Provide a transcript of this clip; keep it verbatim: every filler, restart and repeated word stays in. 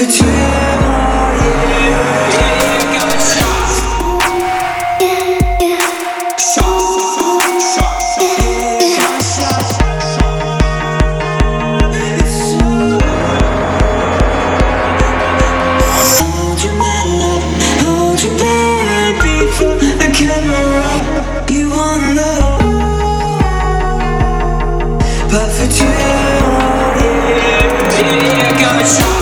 for two more years. Yeah, you got shots. Shots, shots, yeah, got shots. It's so. Hold your man up, hold your baby for the camera. You wanna know, but for two more years. Yeah, you got shots.